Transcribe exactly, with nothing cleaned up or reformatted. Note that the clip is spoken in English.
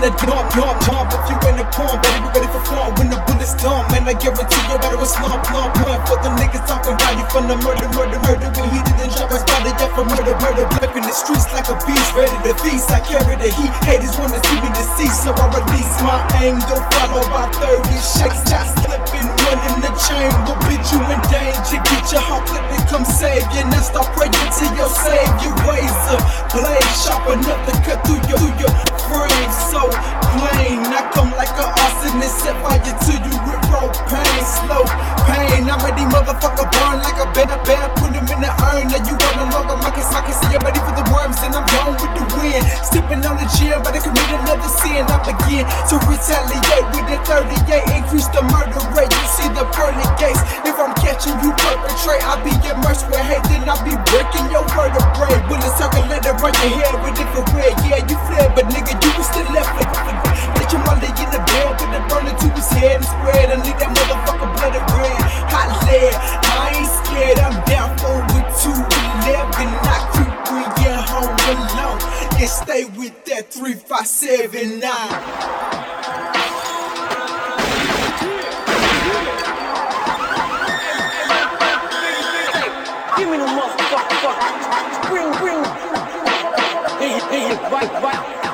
the dump, dump, dump. If you in the pump, better be ready for fun when the bullets dump. Man, I guarantee you better with slump, plump, plump. For the niggas talking about you from the murder, murder, murder. When he didn't drop us by the death for murder, murder. Black in the streets like a beast, ready to feast. I carry the heat, haters wanna see me deceased, so I release my anger. Followed by thirty shakes, just slipping, running the chain. Will put you in danger, get your heart flipping, come save you. Now stop praying to your savior. Razor blade sharp enough to cut through your, through your frame. So plain, I come like an arsonist, set fire to you with propane. Slow pain, I'm ready, motherfucker, burn like a bear, bear. Put him in the urn, now you got no longer my kiss, I can see you ready for the worms, and I'm gone with the wind. Stepping on the gym, but I commit another sin. I begin to retaliate with the thirty-eight, increase the murder rate. You see the pearly gates. If I'm catching you perpetrate, I'll be immersed with hate, then I'll be breaking your vertebrae. Bullets circulating around your head with different red. Yeah, you fled, but nigga, you was still left. Let your mother in the bed, put the burner to his head and spread, and leave that motherfucker bloody red. Hot lead, I ain't scared, I'm down for with two eleven. I creep when you're home alone, and stay with that three five seven nine. Give me the motherfucker, bring, bring, hey, hey, right, right.